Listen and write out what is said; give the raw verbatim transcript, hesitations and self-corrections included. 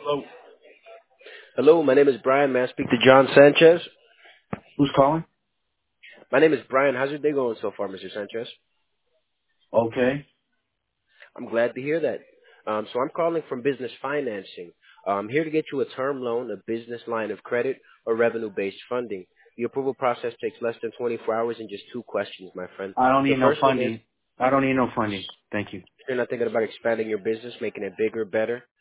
Hello. Hello, my name is Brian. May I speak to John Sanchez? Who's calling? My name is Brian. How's your day going so far, Mister Sanchez? Okay. I'm glad to hear that. Um, so I'm calling from business financing. Uh, I'm here to get you a term loan, a business line of credit, or revenue-based funding. The approval process takes less than twenty-four hours and just two questions, my friend. I don't The need no first one is, funding. I don't need no funding. Thank you. you're not thinking about expanding your business, making it bigger, better.